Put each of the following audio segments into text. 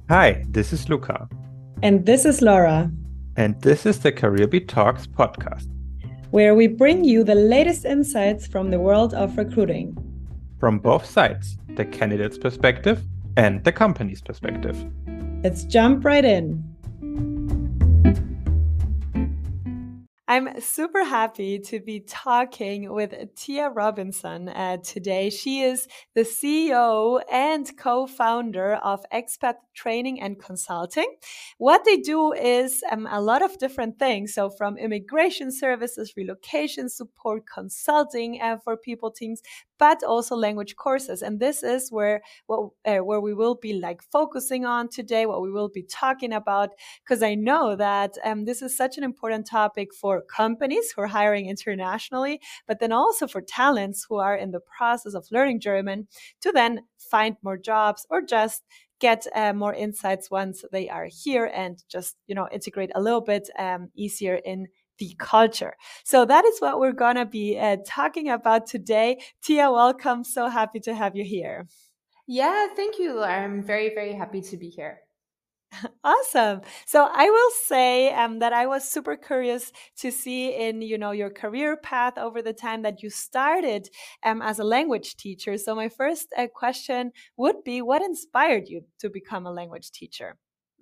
Hi, this is Luca, And this is Laura, and this is the CareerBeat Talks podcast. where we bring you the latest insights from the world of recruiting. From both sides, the candidate's perspective and the company's perspective. Let's jump right in. I'm super happy to be talking with Tia Robinson today. She is the CEO and co-founder of Expat Training and Consulting. What they do is a lot of different things. So from immigration services, relocation support, consulting for people teams, but also language courses. And this is where we will be like focusing on today, what we will be talking about, because I know that this is such an important topic for companies who are hiring internationally, but then also for talents who are in the process of learning German to then find more jobs or just get more insights once they are here and just, integrate a little bit easier in the culture. So that is what we're going to be talking about today. Tia, welcome. So happy to have you here. Yeah, thank you. I'm very, very happy to be here. Awesome. So I will say that I was super curious to see in your career path over the time that you started as a language teacher. So my first question would be, what inspired you to become a language teacher?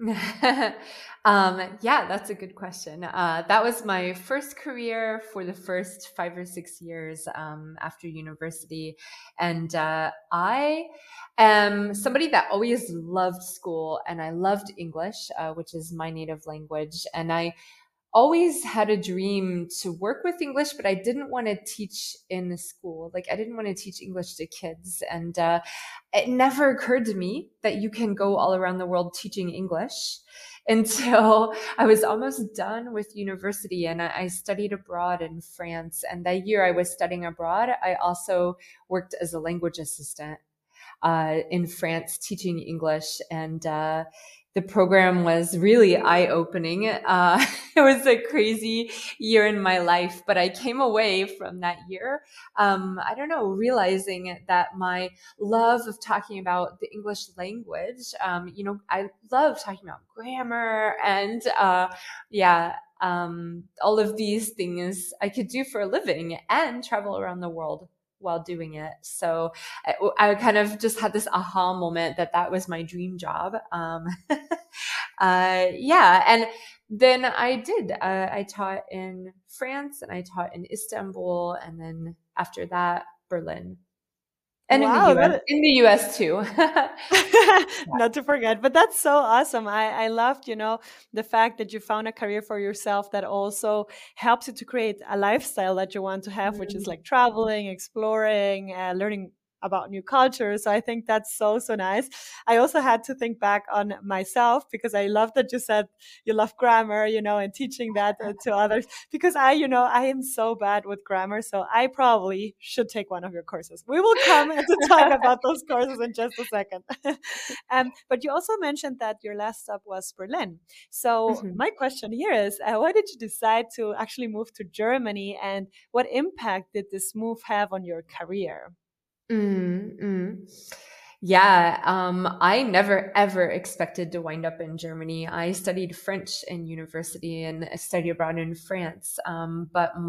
Yeah, that's a good question. That was my first career for the first 5 or 6 years after university. And I am somebody that always loved school and I loved English, which is my native language. And I always had a dream to work with English, but I didn't want to teach in a school. Like I didn't want to teach English to kids. And it never occurred to me that you can go all around the world teaching English until I was almost done with university and I studied abroad in France. And that year I was studying abroad, I also worked as a language assistant in France teaching English. And the program was really eye-opening. It was a crazy year in my life, but I came away from that year, I don't know, realizing that my love of talking about the English language, I love talking about grammar and, all of these things I could do for a living and travel around the world while doing it. So I kind of just had this aha moment that was my dream job. And then I did. I taught in France and I taught in Istanbul, and then after that, Berlin, and in the Wow, U.S. In the U.S. too. not to forget, but that's so awesome. I loved, the fact that you found a career for yourself that also helps you to create a lifestyle that you want to have, which is like traveling, exploring, learning about new cultures. So I think that's so, so nice. I also had to think back on myself because I love that you said you love grammar, and teaching that to others because I am so bad with grammar. So I probably should take one of your courses. We will come to talk about those courses in just a second. But you also mentioned that your last stop was Berlin. So Mhm. my question here is, why did you decide to actually move to Germany, and what impact did this move have on your career? Mm, mm. Yeah, I never ever expected to wind up in Germany. I studied French in university and studied abroad in France. But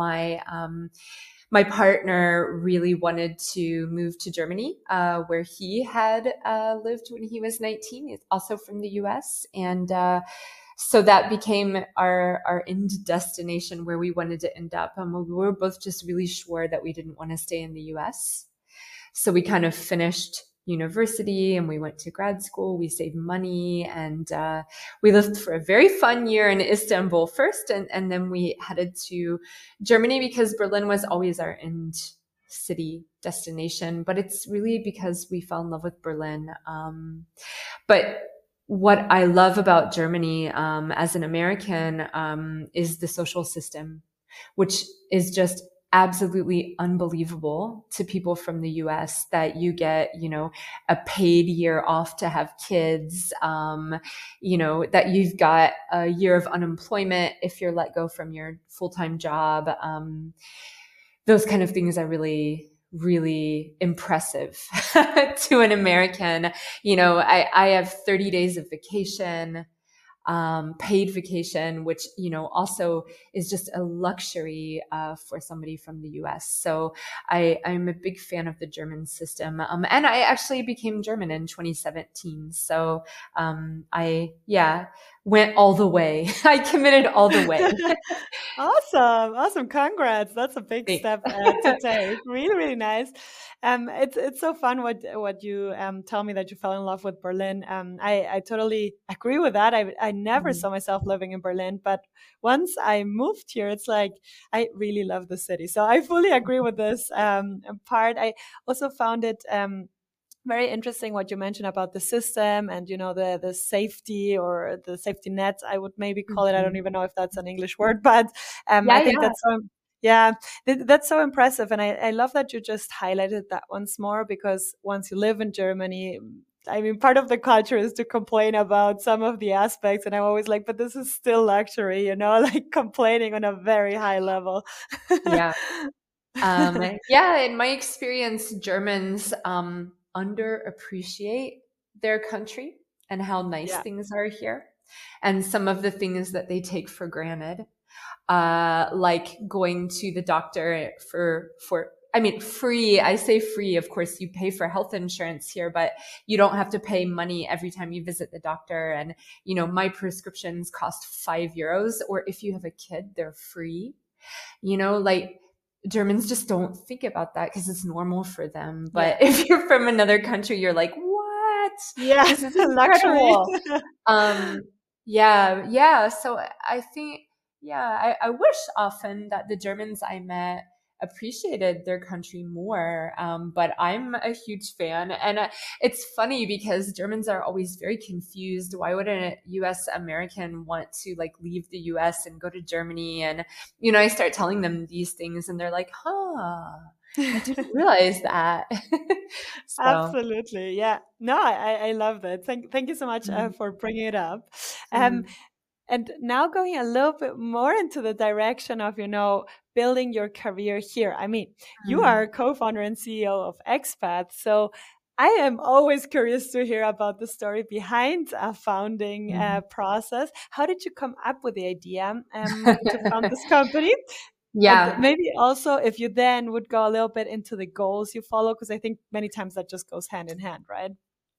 my partner really wanted to move to Germany, where he had lived when he was 19. He's also from the US. And so that became our end destination where we wanted to end up. We were both just really sure that we didn't want to stay in the US. So we kind of finished university and we went to grad school. We saved money and we lived for a very fun year in Istanbul first. And then we headed to Germany because Berlin was always our end city destination. But it's really because we fell in love with Berlin. But what I love about Germany as an American is the social system, which is just absolutely unbelievable to people from the US that you get, a paid year off to have kids, that you've got a year of unemployment if you're let go from your full-time job. Those kind of things are really, really impressive to an American. You know, I have 30 days of vacation, paid vacation, which, you know, also is just a luxury for somebody from the US. So I'm a big fan of the German system. And I actually became German in 2017. So I went all the way. I committed all the way. Awesome. Congrats. That's a big step to take. Really, really nice. It's so fun what you tell me that you fell in love with Berlin. I totally agree with that. I never saw myself living in Berlin, but once I moved here, it's like I really love the city. So I fully agree with this part. I also found it very interesting what you mentioned about the system and, you know, the safety or the safety net, I would maybe call it. I don't even know if that's an English word, but I think that's that's so impressive. And I love that you just highlighted that once more, because once you live in Germany, I mean, part of the culture is to complain about some of the aspects. And I'm always like, but this is still luxury, you know, like complaining on a very high level. Yeah. In my experience, Germans underappreciate their country and how nice things are here, and some of the things that they take for granted, like going to the doctor for free. I say free, of course you pay for health insurance here, but you don't have to pay money every time you visit the doctor. And, you know, my prescriptions cost €5, or if you have a kid, they're free. You know, like, Germans just don't think about that because it's normal for them. But if you're from another country, you're like, what? Yeah, this is incredible. So I think, I wish often that the Germans I met appreciated their country more. But I'm a huge fan. And it's funny because Germans are always very confused. Why would a US American want to like leave the US and go to Germany? And, you know, I start telling them these things and they're like, I didn't realize that. So. Absolutely. Yeah. No, I love that. Thank you so much for bringing it up. And now going a little bit more into the direction of, you know, building your career here. I mean, you are co-founder and CEO of Expat. So I am always curious to hear about the story behind a founding process. How did you come up with the idea to found this company? Yeah. And maybe also if you then would go a little bit into the goals you follow, because I think many times that just goes hand in hand, right?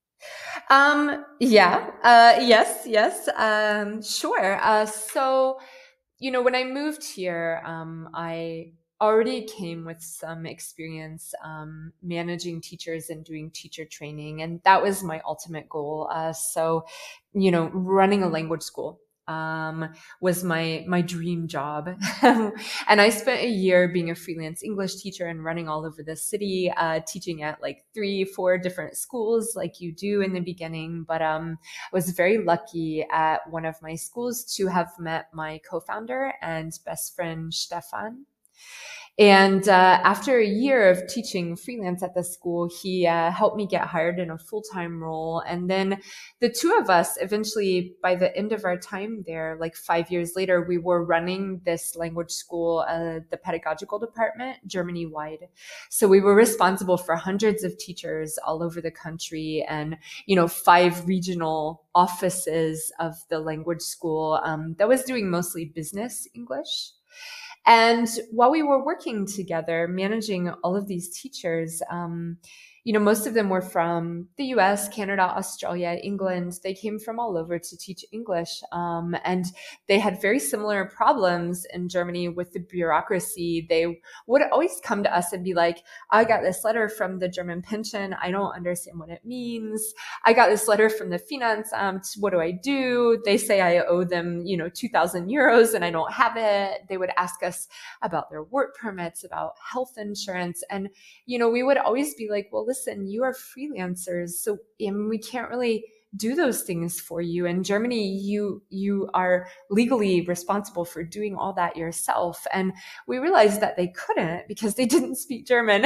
Yes. Sure. So, you know, when I moved here, I already came with some experience managing teachers and doing teacher training. And that was my ultimate goal. So, you know, running a language school was my dream job. And I spent a year being a freelance English teacher and running all over the city, teaching at like 3-4 different schools like you do in the beginning. But I was very lucky at one of my schools to have met my co-founder and best friend, Stefan. And after a year of teaching freelance at the school, he helped me get hired in a full-time role. And then the two of us eventually, by the end of our time there, like 5 years later, we were running this language school, the pedagogical department, Germany-wide. So we were responsible for hundreds of teachers all over the country and, you know, 5 regional offices of the language school that was doing mostly business English. And while we were working together, managing all of these teachers, you know, most of them were from the US, Canada, Australia, England. They came from all over to teach English. And they had very similar problems in Germany with the bureaucracy. They would always come to us and be like, I got this letter from the German pension. I don't understand what it means. I got this letter from the Finanzamt. What do I do? They say I owe them, you know, 2,000 euros and I don't have it. They would ask us about their work permits, about health insurance. And, you know, we would always be like, well, listen, you are freelancers, so we can't really do those things for you. In Germany, you are legally responsible for doing all that yourself. And we realized that they couldn't because they didn't speak German.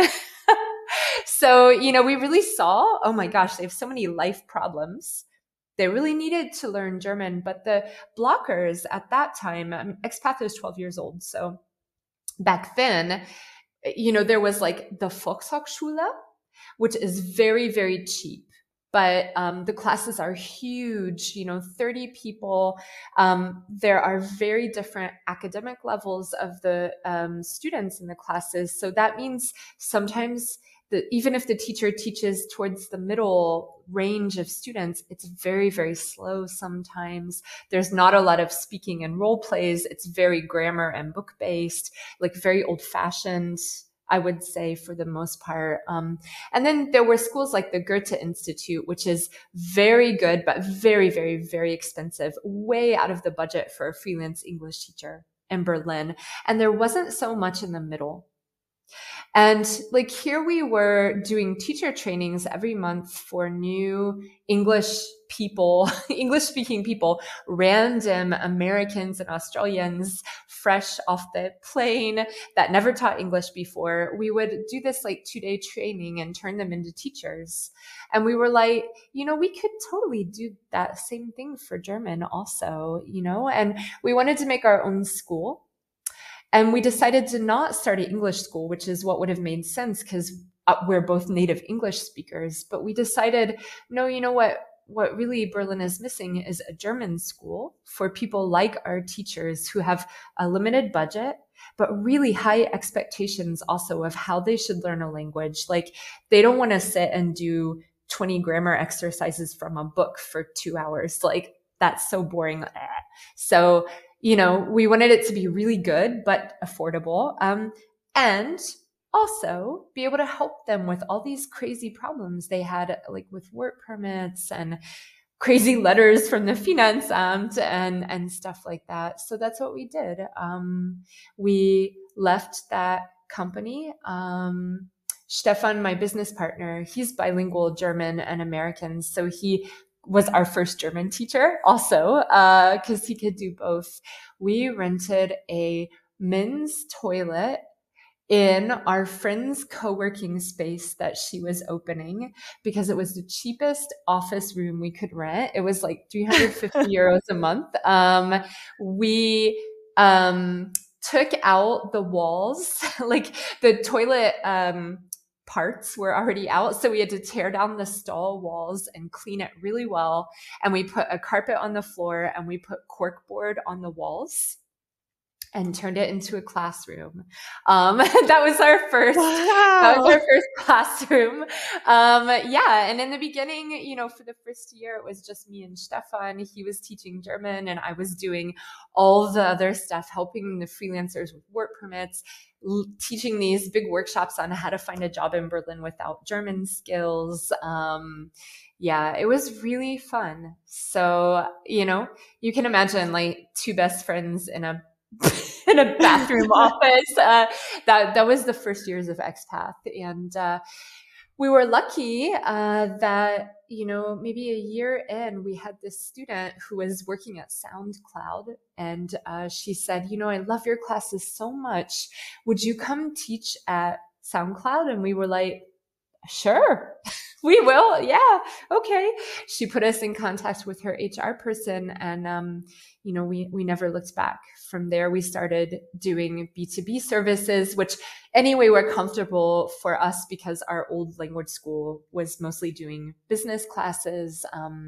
So, you know, we really saw, oh my gosh, they have so many life problems. They really needed to learn German, but the blockers at that time, Expat was 12 years old. So back then, there was like the Volkshochschule, which is very, very cheap. But the classes are huge, 30 people. There are very different academic levels of the students in the classes. So that means sometimes even if the teacher teaches towards the middle range of students, it's very, very slow sometimes. There's not a lot of speaking and role plays. It's very grammar and book based, like very old fashioned, I would say, for the most part. And then there were schools like the Goethe Institute, which is very good, but very, very, very expensive, way out of the budget for a freelance English teacher in Berlin. And there wasn't so much in the middle. And like here we were doing teacher trainings every month for new English people, English speaking people, random Americans and Australians fresh off the plane that never taught English before. We would do this like 2-day training and turn them into teachers. And we were like, we could totally do that same thing for German also, and we wanted to make our own school. And we decided to not start an English school, which is what would have made sense because we're both native English speakers. But we decided, no, what really Berlin is missing is a German school for people like our teachers who have a limited budget, but really high expectations also of how they should learn a language. Like they don't want to sit and do 20 grammar exercises from a book for 2 hours. Like that's so boring. So we wanted it to be really good, but affordable. And also be able to help them with all these crazy problems they had, like with work permits and crazy letters from the Finanzamt and stuff like that. So that's what we did. We left that company. Stefan, my business partner, he's bilingual German and American. So he was our first German teacher also, because he could do both. We rented a men's toilet in our friend's co-working space that she was opening because it was the cheapest office room we could rent. It was like 350 euros a month. We took out the walls, like the toilet parts were already out. So we had to tear down the stall walls and clean it really well. And we put a carpet on the floor and we put corkboard on the walls and turned it into a classroom. That was our first, that was our first classroom. And in the beginning, for the first year, it was just me and Stefan. He was teaching German and I was doing all the other stuff, helping the freelancers with work permits, teaching these big workshops on how to find a job in Berlin without German skills. It was really fun. So, you can imagine like two best friends in a bathroom office. That was the first years of Expath. And we were lucky that, maybe a year in, we had this student who was working at SoundCloud. And she said, I love your classes so much. Would you come teach at SoundCloud? And we were like, sure. We will. Yeah. Okay. She put us in contact with her HR person and, we never looked back. From there, we started doing B2B services, which anyway were comfortable for us because our old language school was mostly doing business classes.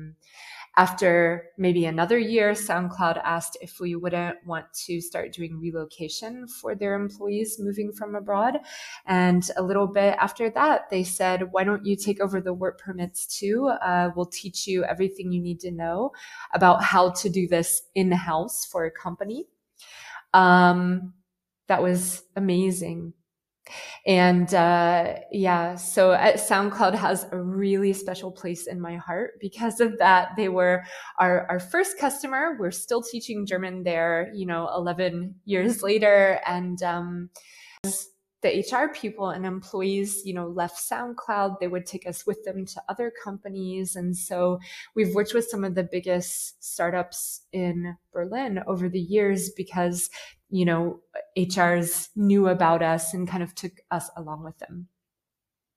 After maybe another year, SoundCloud asked if we wouldn't want to start doing relocation for their employees moving from abroad. And a little bit after that, they said, why don't you take over the work permits too? We'll teach you everything you need to know about how to do this in-house for a company. That was amazing. And so SoundCloud has a really special place in my heart because of that. They were our first customer. We're still teaching German there, 11 years later. And as the HR people and employees, left SoundCloud, they would take us with them to other companies. And so we've worked with some of the biggest startups in Berlin over the years because HRs knew about us and kind of took us along with them.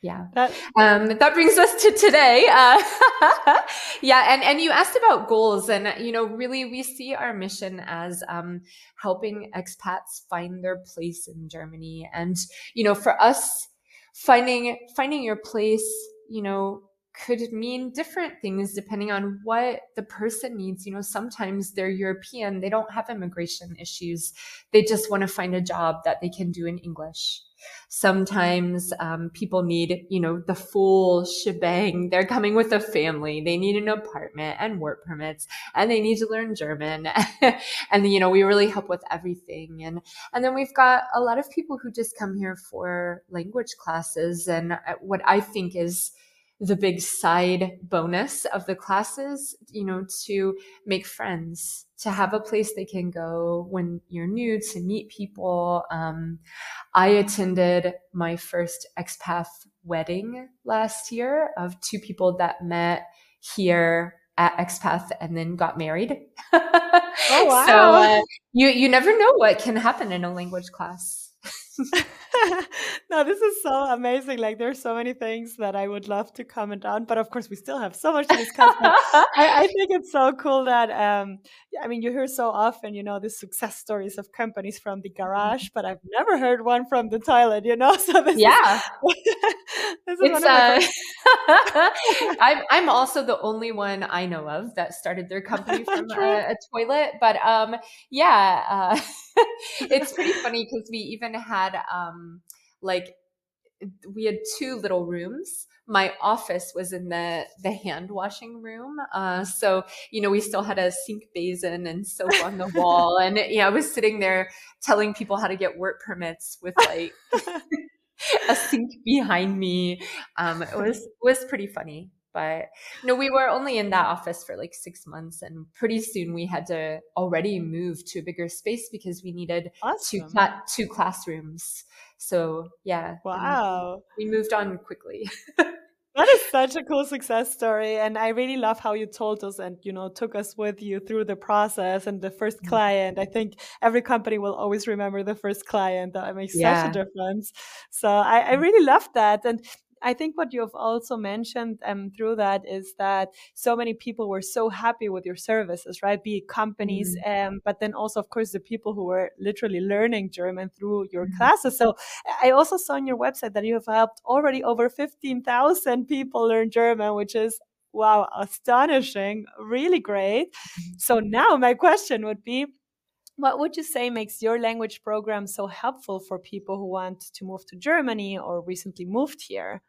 Yeah. That That brings us to today. Yeah. And you asked about goals, and, really we see our mission as, helping expats find their place in Germany. And, for us, finding your place, could mean different things depending on what the person needs. Sometimes they're European, they don't have immigration issues. They just want to find a job that they can do in English. Sometimes people need, the full shebang. They're coming with a family. They need an apartment and work permits, and they need to learn German. And, we really help with everything. And then we've got a lot of people who just come here for language classes. And what I think is the big side bonus of the classes, to make friends, to have a place they can go when you're new, to meet people. I attended my first expat wedding last year of two people that met here at expat and then got married. Oh, wow. So you never know what can happen in a language class. No, this is so amazing. Like, there's so many things that I would love to comment on, but of course we still have so much to discuss. I think it's so cool that you hear so often, the success stories of companies from the garage, but I've never heard one from the toilet. So this Yeah. this is one of my I'm also the only one I know of that started their company from a toilet, but it's pretty funny because we even had we had two little rooms. My office was in the hand washing room. So, we still had a sink basin and soap on the wall. And, I was sitting there telling people how to get work permits with like a sink behind me. It was pretty funny. But we were only in that office for like 6 months, and pretty soon we had to already move to a bigger space because we needed two classrooms. So yeah, wow, we moved on quickly. That is such a cool success story. And I really love how you told us and, took us with you through the process and the first client. I think every company will always remember the first client. That makes such a difference. So I really love that. And I think what you have also mentioned through that is that so many people were so happy with your services, right? Be it companies, but then also, of course, the people who were literally learning German through your classes. So I also saw on your website that you have helped already over 15,000 people learn German, which is, wow, astonishing, really great. So now my question would be, what would you say makes your language program so helpful for people who want to move to Germany or recently moved here?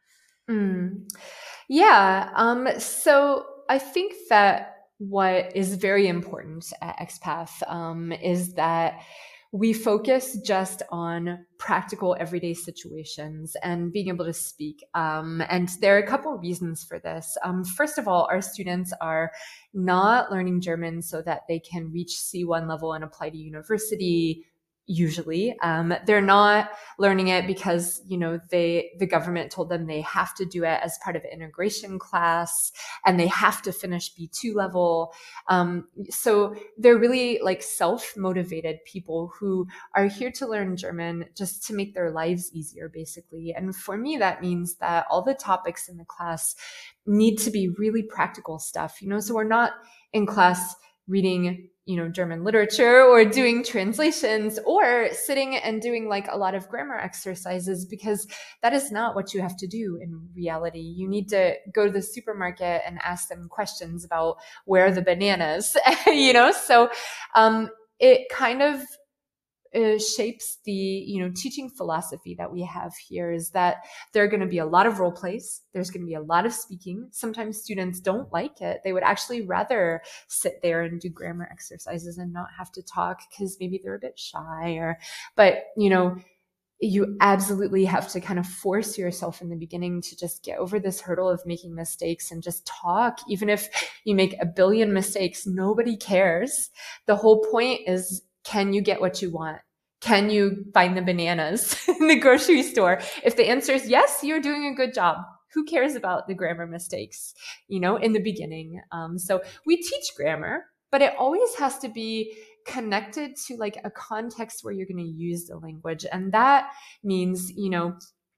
Yeah. So I think that what is very important at XPath is that we focus just on practical everyday situations and being able to speak. And there are a couple of reasons for this. First of all, our students are not learning German so that they can reach C1 level and apply to university. Usually, they're not learning it because, the government told them they have to do it as part of an integration class and they have to finish B2 level. So they're really like self-motivated people who are here to learn German just to make their lives easier, basically. And for me, that means that all the topics in the class need to be really practical stuff, so we're not in class reading German literature or doing translations or sitting and doing like a lot of grammar exercises, because that is not what you have to do in reality. You need to go to the supermarket and ask them questions about where are the bananas, so it kind of shapes the teaching philosophy that we have here, is that there are going to be a lot of role plays. There's going to be a lot of speaking. Sometimes students don't like it. They would actually rather sit there and do grammar exercises and not have to talk because maybe they're a bit shy but you absolutely have to kind of force yourself in the beginning to just get over this hurdle of making mistakes and just talk. Even if you make a billion mistakes, nobody cares. The whole point is, can you get what you want? Can you find the bananas in the grocery store? If the answer is yes, you're doing a good job. Who cares about the grammar mistakes, in the beginning? So we teach grammar, but it always has to be connected to like a context where you're going to use the language. And that means,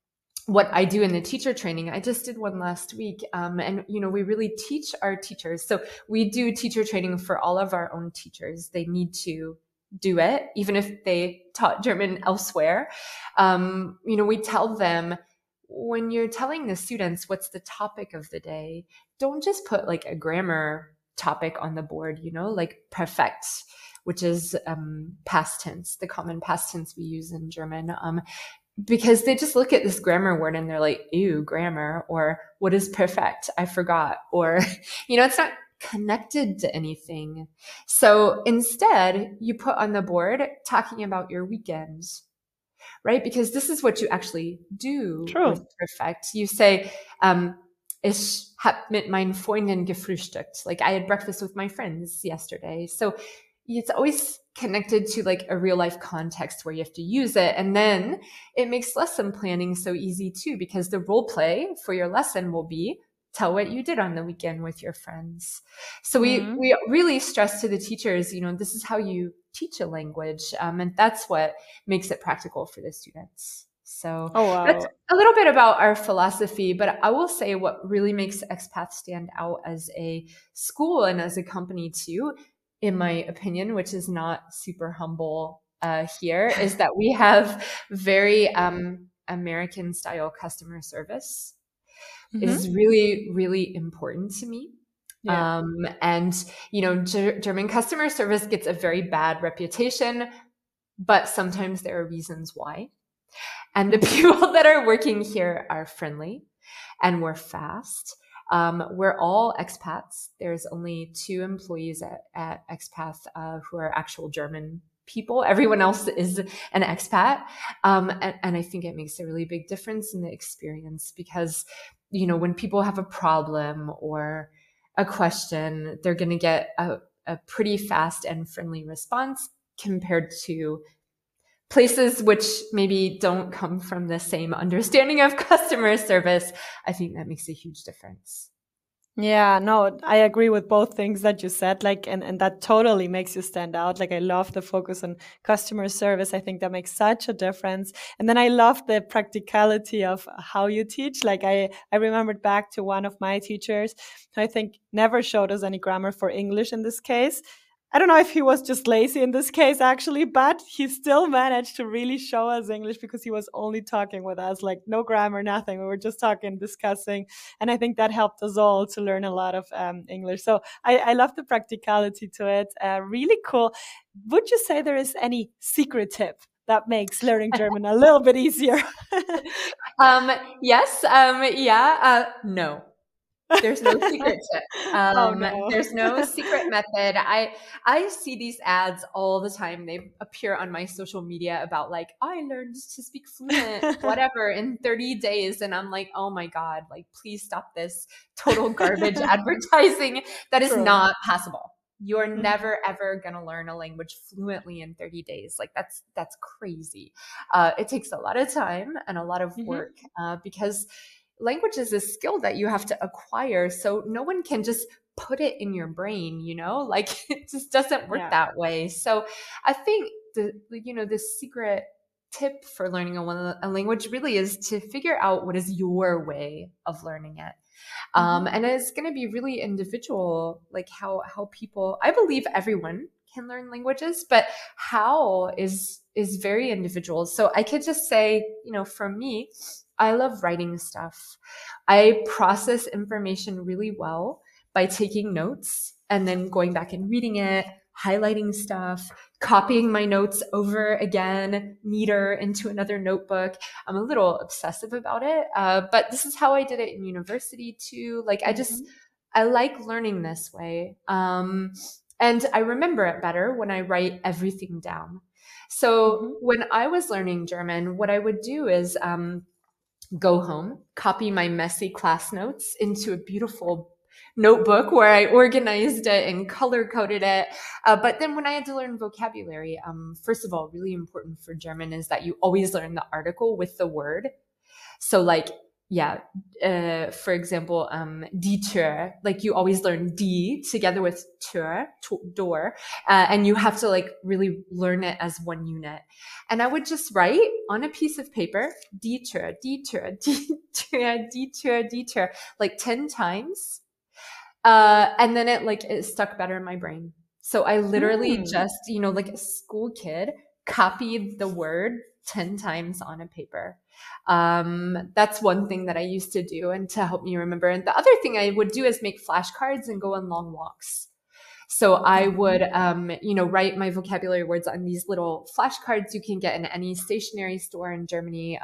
what I do in the teacher training, I just did one last week. And, we really teach our teachers. So we do teacher training for all of our own teachers. They need to do it, even if they taught German elsewhere. We tell them, when you're telling the students what's the topic of the day, don't just put like a grammar topic on the board, like perfect, which is past tense, the common past tense we use in German. Because they just look at this grammar word and they're like, ew, grammar, or what is perfect? I forgot. Or, it's not connected to anything. So instead, you put on the board talking about your weekends, right? Because this is what you actually do with perfect. You say, ich habe mit meinen Freunden gefrühstückt. Like I had breakfast with my friends yesterday. So it's always connected to like a real life context where you have to use it. And then it makes lesson planning so easy too, because the role play for your lesson will be tell what you did on the weekend with your friends. So we really stress to the teachers, this is how you teach a language. And that's what makes it practical for the students. So that's a little bit about our philosophy, but I will say what really makes Expath stand out as a school and as a company too, in my opinion, which is not super humble here, is that we have very American style customer service. Is really, really important to me. Yeah. And, German customer service gets a very bad reputation, but sometimes there are reasons why. And the people that are working here are friendly and we're fast. We're all expats. There's only 2 employees at Expath who are actual German people. Everyone else is an expat. And I think it makes a really big difference in the experience because, when people have a problem or a question, they're going to get a pretty fast and friendly response compared to places which maybe don't come from the same understanding of customer service. I think that makes a huge difference. Yeah, no, I agree with both things that you said, like, and that totally makes you stand out. Like, I love the focus on customer service. I think that makes such a difference. And then I love the practicality of how you teach. Like, I remembered back to one of my teachers who I think never showed us any grammar for English in this case. I don't know if he was just lazy in this case, actually, but he still managed to really show us English because he was only talking with us, like no grammar, nothing. We were just talking, discussing. And I think that helped us all to learn a lot of English. So I love the practicality to it. Really cool. Would you say there is any secret tip that makes learning German a little bit easier? Yes. No. There's no secret tip. No. There's no secret method. I see these ads all the time. They appear on my social media about like, I learned to speak fluent, whatever, in 30 days. And I'm like, oh my God, like, please stop this total garbage advertising. That is not possible. You're never, ever going to learn a language fluently in 30 days. Like that's crazy. It takes a lot of time and a lot of work because language is a skill that you have to acquire. So no one can just put it in your brain, like it just doesn't work that way. So I think the secret tip for learning a language really is to figure out what is your way of learning it. And it's going to be really individual, like how people, I believe everyone can learn languages, but how is very individual. So I could just say, for me, I love writing stuff. I process information really well by taking notes and then going back and reading it, highlighting stuff, copying my notes over again, neater into another notebook. I'm a little obsessive about it, but this is how I did it in university too. Like I like learning this way. And I remember it better when I write everything down. So when I was learning German, what I would do is go home, copy my messy class notes into a beautiful notebook where I organized it and color coded it. But then when I had to learn vocabulary, first of all, really important for German is that you always learn the article with the word. So like yeah, for example, die Tür, like you always learn die together with Tür, door, and you have to like really learn it as one unit. And I would just write on a piece of paper, die Tür, die Tür, die Tür, die Tür, die Tür, like 10 times. And then it stuck better in my brain. So I literally just, like a school kid, copied the word 10 times on a paper. That's one thing that I used to do and to help me remember. And the other thing I would do is make flashcards and go on long walks. So I would, write my vocabulary words on these little flashcards you can get in any stationery store in Germany.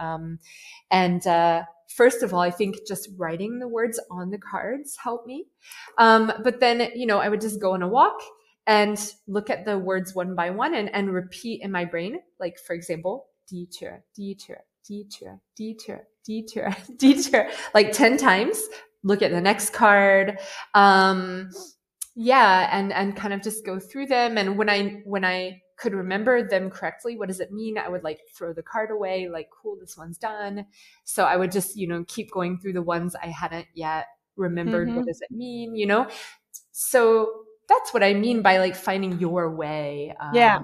First of all, I think just writing the words on the cards helped me. But then, I would just go on a walk and look at the words one by one and repeat in my brain. Like, for example, die Tür, die Tür, die Tür, die Tür, die Tür, die Tür, like 10 times. Look at the next card. And kind of just go through them. And when I could remember them correctly, what does it mean? I would like throw the card away, like, cool, this one's done. So I would just, keep going through the ones I hadn't yet remembered. What does it mean? So that's what I mean by like finding your way.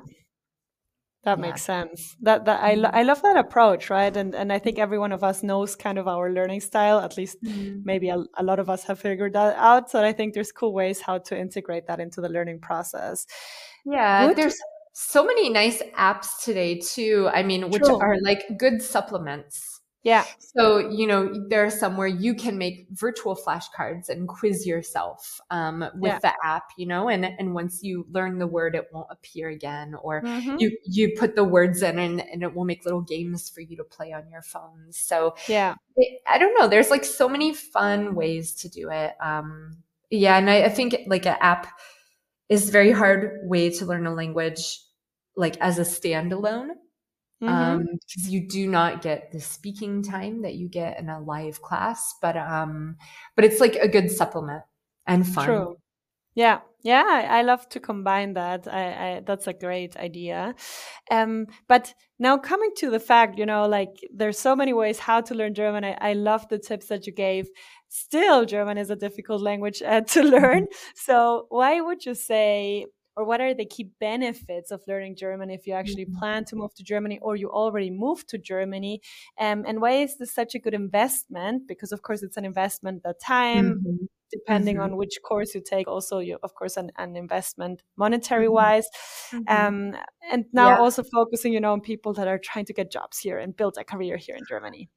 That makes sense. I love that approach, right? And I think every one of us knows kind of our learning style. At least maybe a lot of us have figured that out. So I think there's cool ways how to integrate that into the learning process. Yeah, there's so many nice apps today too. I mean, which are like good supplements. Yeah. So, there are some where you can make virtual flashcards and quiz yourself with the app, and once you learn the word, it won't appear again. Or you put the words in and it will make little games for you to play on your phone. So I don't know. There's like so many fun ways to do it. And I think like an app is a very hard way to learn a language, like as a standalone. Because you do not get the speaking time that you get in a live class, but it's like a good supplement and fun. True. Yeah. I love to combine that. That's a great idea. But now coming to the fact, like there's so many ways how to learn German. I love the tips that you gave. Still, German is a difficult language to learn. So why would you say, or what are the key benefits of learning German if you actually plan to move to Germany or you already moved to Germany? And why is this such a good investment? Because, of course, it's an investment, the time, depending on which course you take. Also, of course, an investment monetary-wise. And now also focusing, on people that are trying to get jobs here and build a career here in Germany.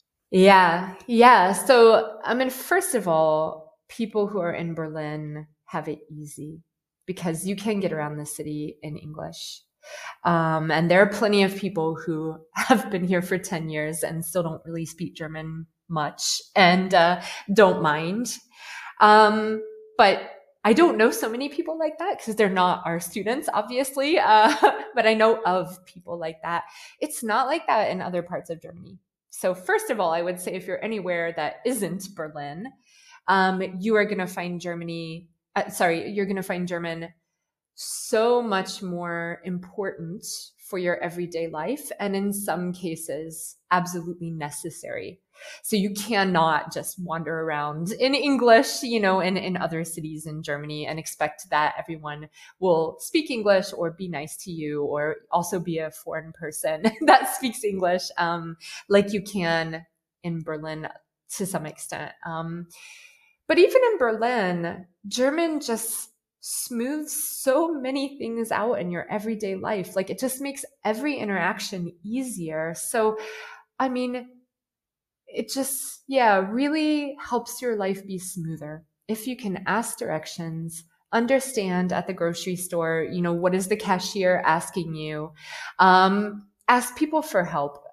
Yeah. So, I mean, first of all, people who are in Berlin have it easy, because you can get around the city in English. And there are plenty of people who have been here for 10 years and still don't really speak German much and don't mind. But I don't know so many people like that because they're not our students, obviously. But I know of people like that. It's not like that in other parts of Germany. So first of all, I would say if you're anywhere that isn't Berlin, you are going to find you're going to find German so much more important for your everyday life, and in some cases, absolutely necessary. So you cannot just wander around in English, in other cities in Germany and expect that everyone will speak English or be nice to you or also be a foreign person that speaks English, like you can in Berlin to some extent. But even in Berlin, German just smooths so many things out in your everyday life. Like it just makes every interaction easier. So, I mean, it just, really helps your life be smoother. If you can ask directions, understand at the grocery store, what is the cashier asking you? Ask people for help.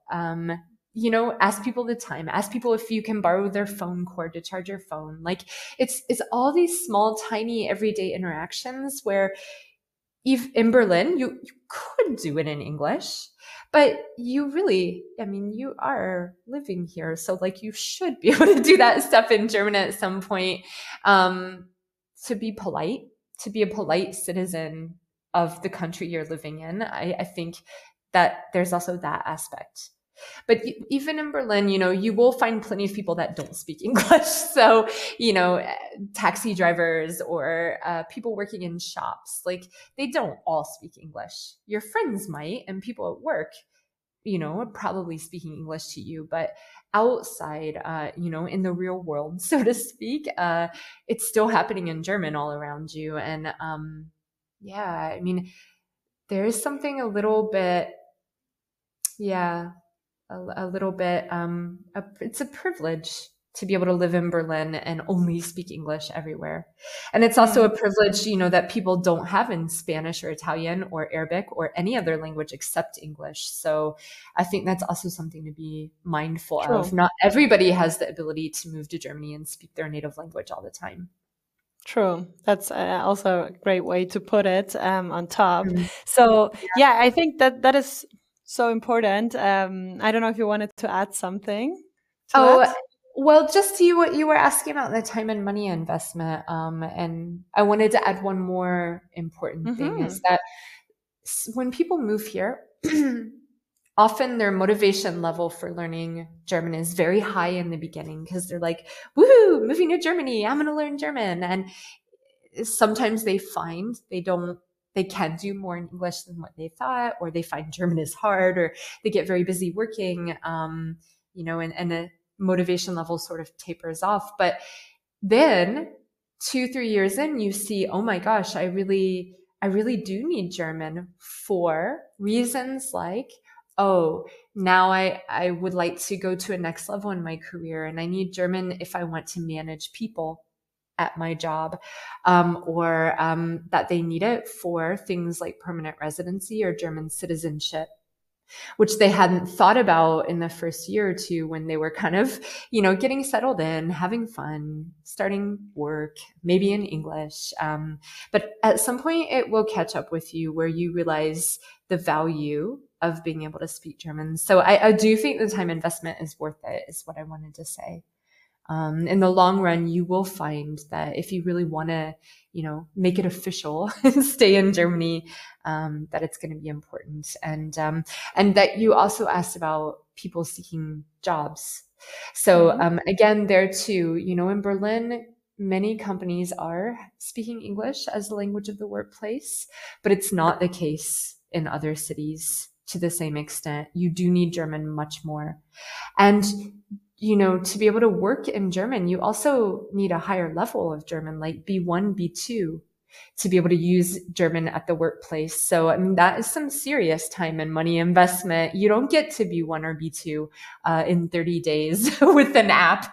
Ask people the time, ask people if you can borrow their phone cord to charge your phone. Like it's all these small, tiny, everyday interactions where in Berlin, you could do it in English, but you really, you are living here. So like you should be able to do that stuff in German at some point, to be polite, to be a polite citizen of the country you're living in. I think that there's also that aspect. But even in Berlin, you will find plenty of people that don't speak English. So, taxi drivers or people working in shops, like they don't all speak English. Your friends might, and people at work, are probably speaking English to you, but outside, in the real world, so to speak, it's still happening in German all around you. And yeah, I mean, there is something a little bit, it's a privilege to be able to live in Berlin and only speak English everywhere. And it's also a privilege, that people don't have in Spanish or Italian or Arabic or any other language except English. So I think that's also something to be mindful of. Not everybody has the ability to move to Germany and speak their native language all the time. True. That's also a great way to put it on top. So yeah, I think that is so important. I don't know if you wanted to add something to that? Well, just you were asking about the time and money investment. And I wanted to add one more important thing is that when people move here, often their motivation level for learning German is very high in the beginning because they're like, woohoo, moving to Germany, I'm going to learn German. And sometimes they find they can do more in English than what they thought, or they find German is hard, or they get very busy working, and a motivation level sort of tapers off. But then 2-3 years in, you see, oh my gosh, I really do need German for reasons like, now I would like to go to a next level in my career, and I need German if I want to manage people at my job, or that they need it for things like permanent residency or German citizenship, which they hadn't thought about in the first year or two when they were kind of, getting settled in, having fun, starting work, maybe in English. But at some point it will catch up with you where you realize the value of being able to speak German. So I do think the time investment is worth it, is what I wanted to say. In the long run, you will find that if you really want to, make it official and stay in Germany, that it's going to be important. And that you also asked about people seeking jobs. So, again, there too, in Berlin, many companies are speaking English as the language of the workplace, but it's not the case in other cities to the same extent. You do need German much more. And to be able to work in German, you also need a higher level of German, like B1, B2, to be able to use German at the workplace. So, I mean, that is some serious time and money investment. You don't get to B1 or B2 in 30 days with an app.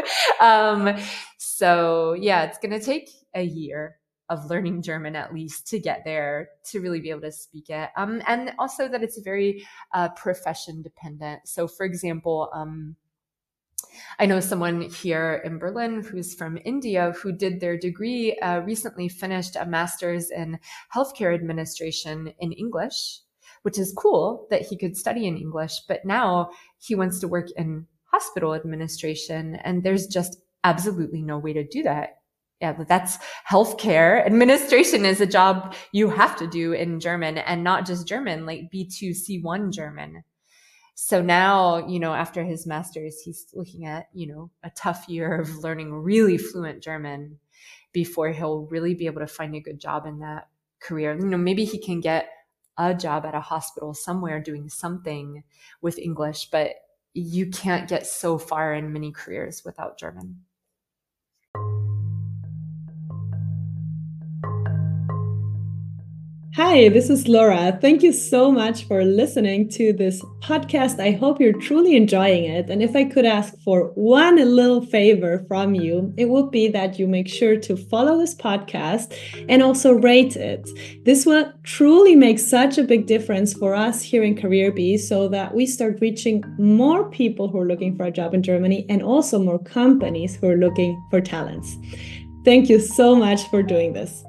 So yeah, it's going to take a year of learning German at least to get there, to really be able to speak it. And also that it's very profession dependent. So for example, I know someone here in Berlin who's from India who did their degree, recently finished a master's in healthcare administration in English, which is cool that he could study in English, but now he wants to work in hospital administration, and there's just absolutely no way to do that. Yeah, but that's healthcare administration is a job you have to do in German, and not just German, like B2, C1 German. So now, after his master's, he's looking at, a tough year of learning really fluent German before he'll really be able to find a good job in that career. Maybe he can get a job at a hospital somewhere doing something with English, but you can't get so far in many careers without German. Hi, this is Laura. Thank you so much for listening to this podcast. I hope you're truly enjoying it. And if I could ask for one little favor from you, it would be that you make sure to follow this podcast and also rate it. This will truly make such a big difference for us here in CareerBee, so that we start reaching more people who are looking for a job in Germany, and also more companies who are looking for talents. Thank you so much for doing this.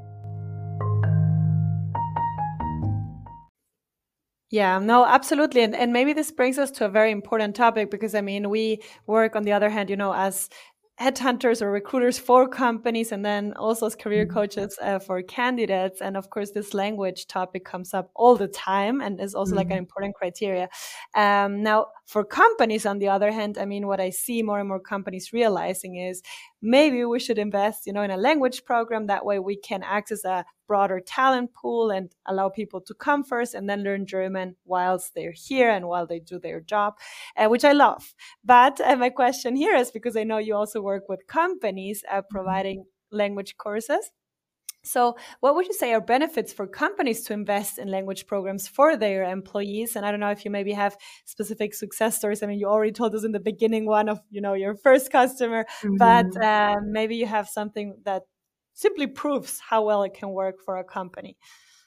Yeah, no, absolutely. And maybe this brings us to a very important topic, because we work on the other hand, as headhunters or recruiters for companies, and then also as career coaches for candidates. And of course, this language topic comes up all the time and is also like an important criteria. Now, for companies, on the other hand, I mean, what I see more and more companies realizing is maybe we should invest, in a language program. That way we can access a broader talent pool and allow people to come first and then learn German whilst they're here and while they do their job, which I love. But my question here is, because I know you also work with companies providing language courses. So what would you say are benefits for companies to invest in language programs for their employees? And I don't know if you maybe have specific success stories. I mean, you already told us in the beginning one of, your first customer, but maybe you have something that simply proves how well it can work for a company.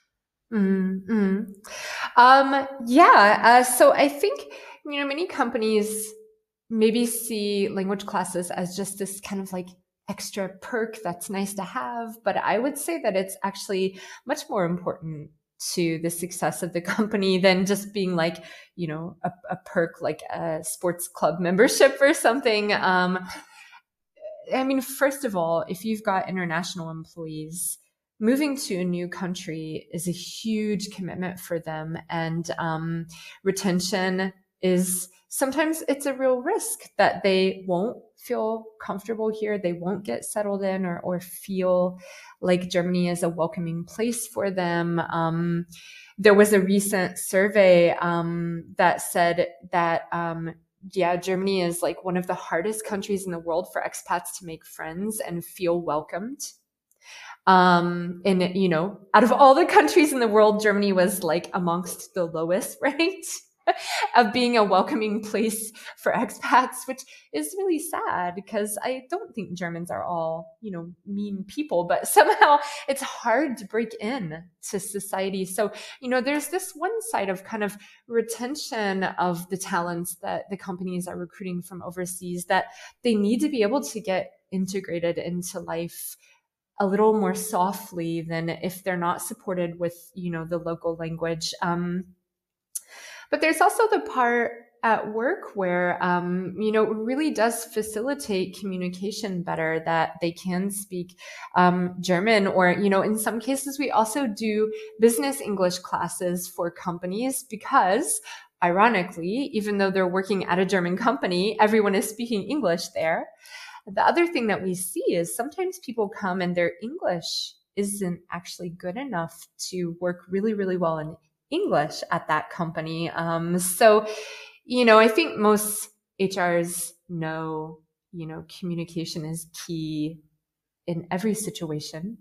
So I think, many companies maybe see language classes as just this kind of like extra perk that's nice to have. But I would say that it's actually much more important to the success of the company than just being like, a perk like a sports club membership or something. I mean, first of all, if you've got international employees, moving to a new country is a huge commitment for them. And retention is sometimes it's a real risk that they won't feel comfortable here. They won't get settled in or feel like Germany is a welcoming place for them. There was a recent survey that said that Germany is like one of the hardest countries in the world for expats to make friends and feel welcomed. And, out of all the countries in the world, Germany was like amongst the lowest ranked of being a welcoming place for expats, which is really sad because I don't think Germans are all, mean people, but somehow it's hard to break in to society. So, there's this one side of kind of retention of the talents that the companies are recruiting from overseas, that they need to be able to get integrated into life a little more softly than if they're not supported with, the local language. But there's also the part at work where, it really does facilitate communication better, that they can speak German, or, in some cases, we also do business English classes for companies because, ironically, even though they're working at a German company, everyone is speaking English there. The other thing that we see is sometimes people come and their English isn't actually good enough to work really, really well in English at that company. So, I think most HRs know, communication is key in every situation.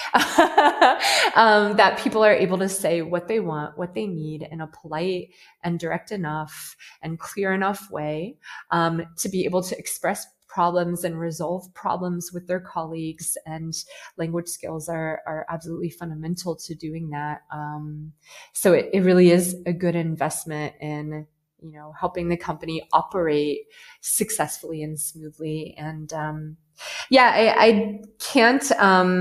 That people are able to say what they want, what they need in a polite and direct enough and clear enough way, to be able to express problems and resolve problems with their colleagues, and language skills are absolutely fundamental to doing that. So it really is a good investment in, helping the company operate successfully and smoothly. And, I can't,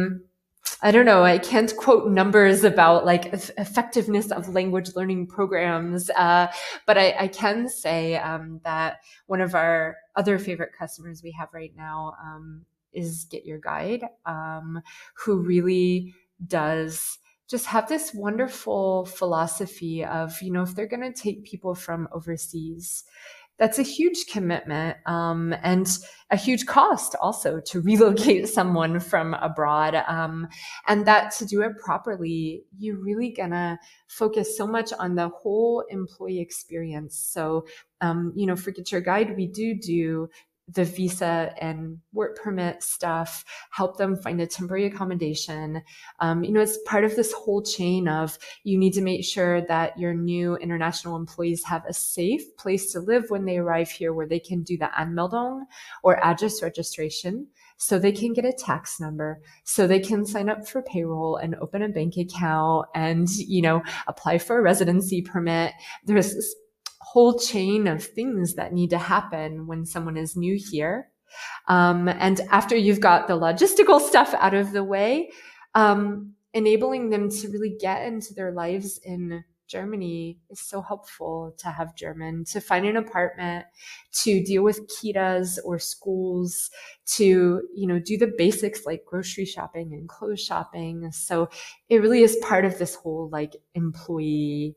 I can't quote numbers about like effectiveness of language learning programs, but I can say that one of our other favorite customers we have right now is Get Your Guide, who really does just have this wonderful philosophy of, if they're going to take people from overseas, that's a huge commitment, and a huge cost also to relocate someone from abroad. And that to do it properly, you're really gonna focus so much on the whole employee experience. So, for Get Your Guide, we do the visa and work permit stuff, help them find a temporary accommodation. It's part of this whole chain of, you need to make sure that your new international employees have a safe place to live when they arrive here, where they can do the Anmeldung or address registration, so they can get a tax number, so they can sign up for payroll and open a bank account and, apply for a residency permit. There's this whole chain of things that need to happen when someone is new here. And after you've got the logistical stuff out of the way, enabling them to really get into their lives in Germany is so helpful to have German, to find an apartment, to deal with kitas or schools, to, do the basics like grocery shopping and clothes shopping. So it really is part of this whole like employee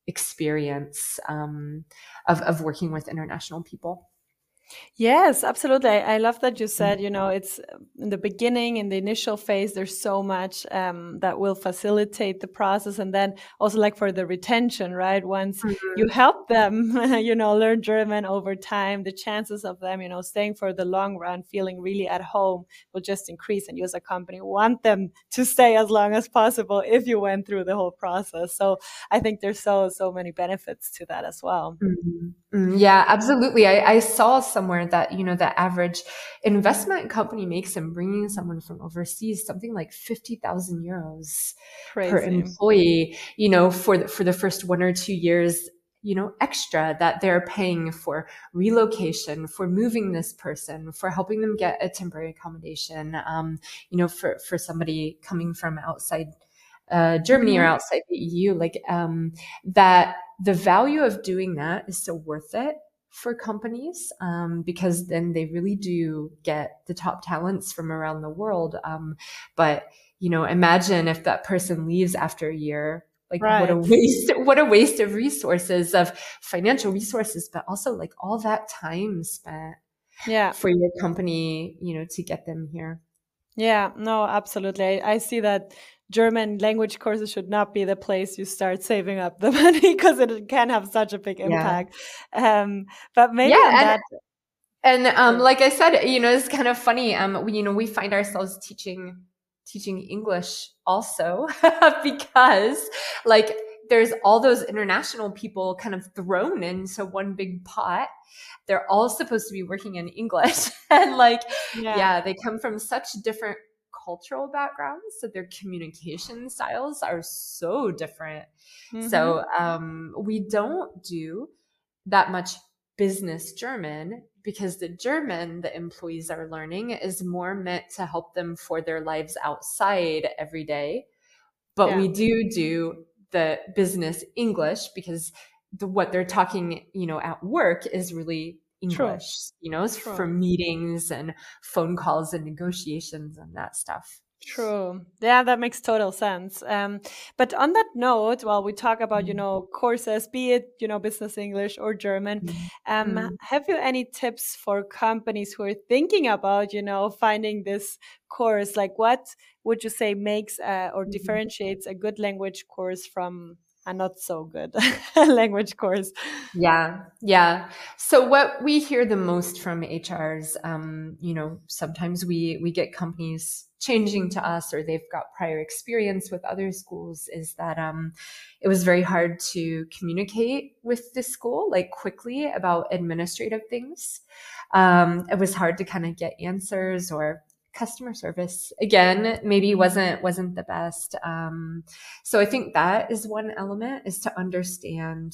experience of working with international people. Yes, absolutely. I love that you said, it's in the beginning, in the initial phase, there's so much that will facilitate the process. And then also like for the retention, right? Once you help them, learn German over time, the chances of them, staying for the long run, feeling really at home will just increase. And you as a company want them to stay as long as possible if you went through the whole process. So I think there's so many benefits to that as well. Yeah, absolutely. I saw somewhere that, the average investment company makes in bringing someone from overseas something like 50,000 euros per employee, for the first 1 or 2 years, extra that they're paying for relocation, for moving this person, for helping them get a temporary accommodation, for somebody coming from outside Germany or outside the EU, that the value of doing that is so worth it for companies, because then they really do get the top talents from around the world. But, imagine if that person leaves after a year, what a waste of resources, of financial resources, but also like all that time spent for your company, to get them here. Yeah, no, absolutely. I see that German language courses should not be the place you start saving up the money, because it can have such a big impact. But maybe like I said, it's kind of funny. We find ourselves teaching English also because there's all those international people kind of thrown into one big pot. They're all supposed to be working in English, and they come from such different cultural backgrounds, so their communication styles are so different. So we don't do that much business German, because the German the employees are learning is more meant to help them for their lives outside every day. But we do the business English, because what they're talking, at work is really English, for meetings and phone calls and negotiations and that stuff. True. Yeah, that makes total sense. But on that note, while we talk about, courses, be it, business English or German, have you any tips for companies who are thinking about, finding this course? Like, what would you say makes or differentiates a good language course from a not so good language course? Yeah. So what we hear the most from HRs, sometimes we get companies changing to us, or they've got prior experience with other schools, is that it was very hard to communicate with the school quickly about administrative things. It was hard to kind of get answers, or customer service again maybe wasn't the best. So I think that is one element, is to understand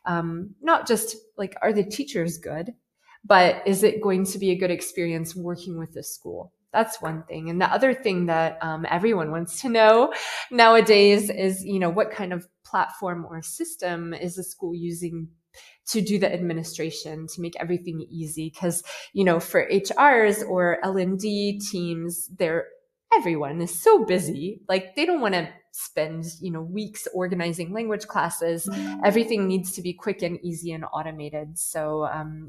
not just are the teachers good, but is it going to be a good experience working with the school? That's one thing. And the other thing that everyone wants to know nowadays is, what kind of platform or system is the school using to do the administration, to make everything easy. Because, for HRs or L&D teams, everyone is so busy. They don't want to spend, weeks organizing language classes. Everything needs to be quick and easy and automated. So,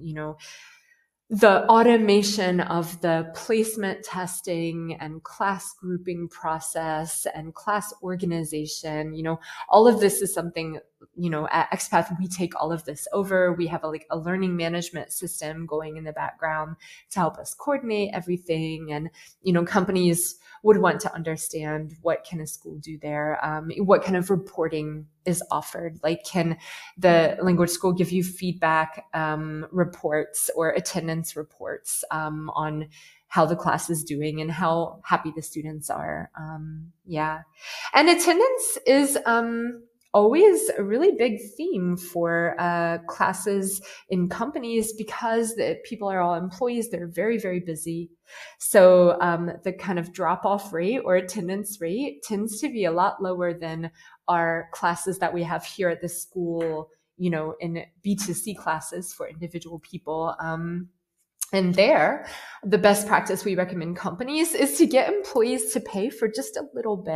the automation of the placement testing and class grouping process and class organization, all of this is something, at XPath, we take all of this over. We have a learning management system going in the background to help us coordinate everything. And, companies would want to understand, what can a school do there? What kind of reporting is offered? Can the language school give you feedback reports or attendance reports on how the class is doing and how happy the students are? And attendance is always a really big theme for classes in companies, because the people are all employees. They're very, very busy. So the kind of drop-off rate or attendance rate tends to be a lot lower than our classes that we have here at the school, in B2C classes for individual people. And there, the best practice we recommend companies is to get employees to pay for just a little bit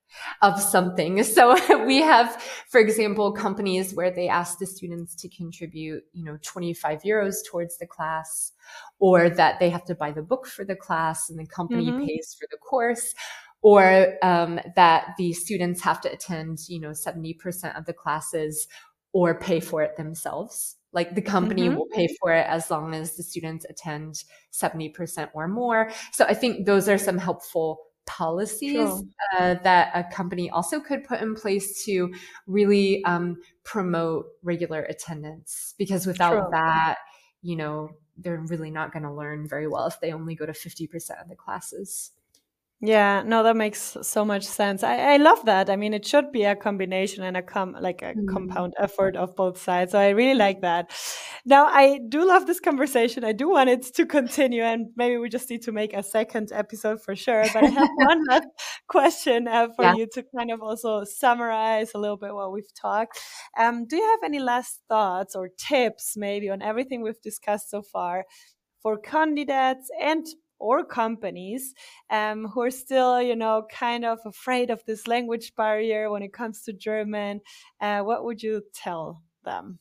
of something. So we have, for example, companies where they ask the students to contribute, 25 euros towards the class, or that they have to buy the book for the class and the company pays for the course, or that the students have to attend, 70% of the classes or pay for it themselves. Like the company will pay for it as long as the students attend 70% or more. So I think those are some helpful policies that a company also could put in place to really promote regular attendance, because without that, they're really not going to learn very well if they only go to 50% of the classes. Yeah, no, that makes so much sense. I love that. I mean, it should be a combination and a compound effort of both sides. So I really like that. Now, I do love this conversation. I do want it to continue, and maybe we just need to make a second episode for sure. But I have one last question for you to kind of also summarize a little bit what we've talked. Do you have any last thoughts or tips maybe on everything we've discussed so far for candidates and or companies who are still, kind of afraid of this language barrier when it comes to German? What would you tell them?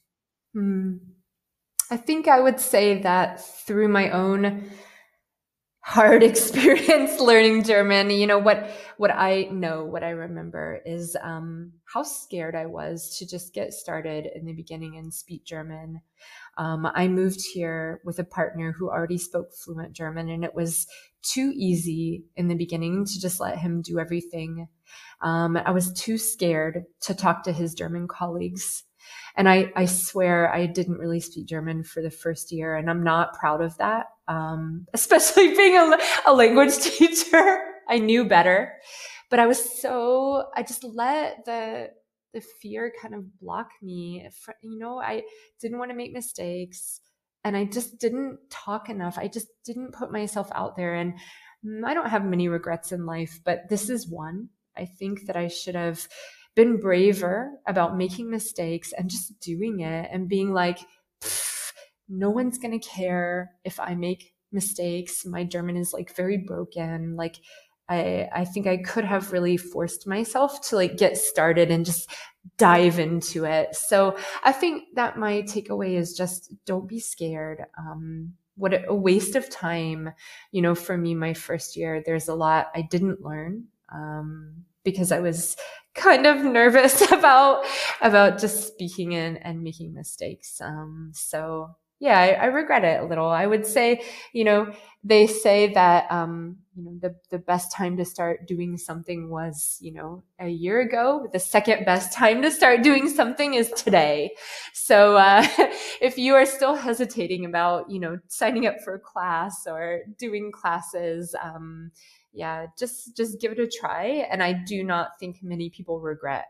I think I would say that through my own hard experience learning German, what I remember is how scared I was to just get started in the beginning and speak German. I moved here with a partner who already spoke fluent German, and it was too easy in the beginning to just let him do everything. I was too scared to talk to his German colleagues. And I swear I didn't really speak German for the first year, and I'm not proud of that. Especially being a language teacher, I knew better, but I just let the fear kind of block me. I didn't want to make mistakes, and I just didn't talk enough. I just didn't put myself out there, and I don't have many regrets in life, but this is one. I think that I should have been braver about making mistakes and just doing it and being like, no one's going to care if I make mistakes. My German is very broken. I think I could have really forced myself to get started and just dive into it. So I think that my takeaway is just don't be scared. What a waste of time. For me, my first year, there's a lot I didn't learn, because I was kind of nervous about just speaking and making mistakes. So yeah, I regret it a little. I would say, they say that, the best time to start doing something was, a year ago. The second best time to start doing something is today. So, if you are still hesitating about, signing up for a class or doing classes, just give it a try. And I do not think many people regret,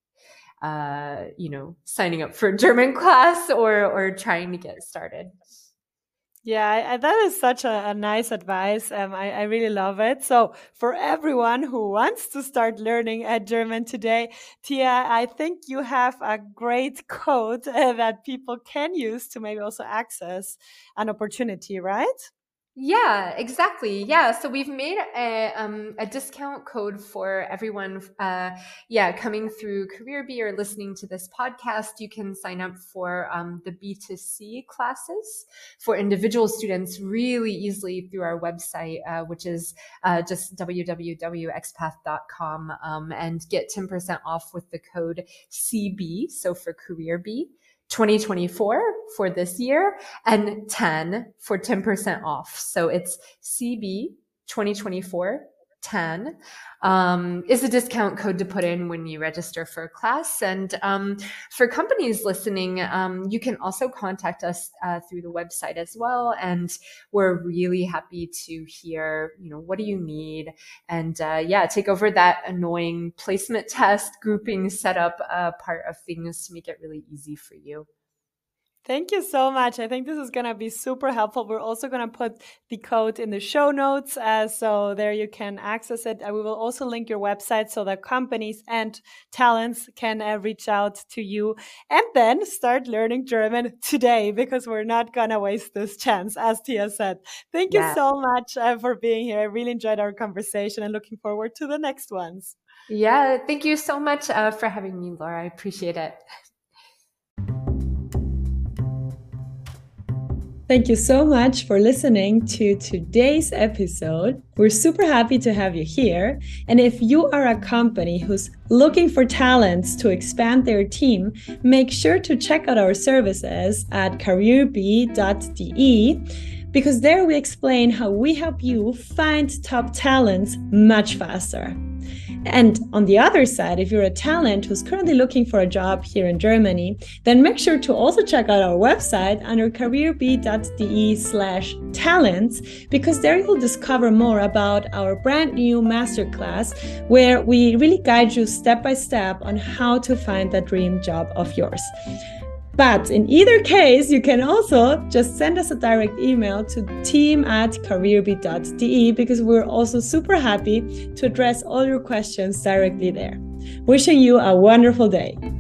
signing up for a German class or trying to get started. Yeah, that is such a nice advice. I really love it. So for everyone who wants to start learning German today, Tia, I think you have a great code that people can use to maybe also access an opportunity, right? Yeah, exactly. Yeah. So we've made a discount code for everyone. Coming through CareerBee or listening to this podcast, you can sign up for the B2C classes for individual students really easily through our website, which is just www.expath.com, and get 10% off with the code CB. So for CareerBee. 2024 for this year and 10 for 10% off. So it's CB 2024 10 is a discount code to put in when you register for a class. And for companies listening, you can also contact us through the website as well. And we're really happy to hear, what do you need? And take over that annoying placement test grouping setup part of things to make it really easy for you. Thank you so much. I think this is going to be super helpful. We're also going to put the code in the show notes. So there you can access it. We will also link your website so that companies and talents can reach out to you and then start learning German today, because we're not going to waste this chance, as Tia said. Thank you so much for being here. I really enjoyed our conversation and looking forward to the next ones. Yeah, thank you so much for having me, Laura. I appreciate it. Thank you so much for listening to today's episode. We're super happy to have you here. And if you are a company who's looking for talents to expand their team, make sure to check out our services at careerbee.de, because there we explain how we help you find top talents much faster. And on the other side, if you're a talent who's currently looking for a job here in Germany, then make sure to also check out our website under careerbee.de/talents, because there you'll discover more about our brand new masterclass, where we really guide you step by step on how to find that dream job of yours. But in either case, you can also just send us a direct email to team@careerbee.de, because we're also super happy to address all your questions directly there. Wishing you a wonderful day.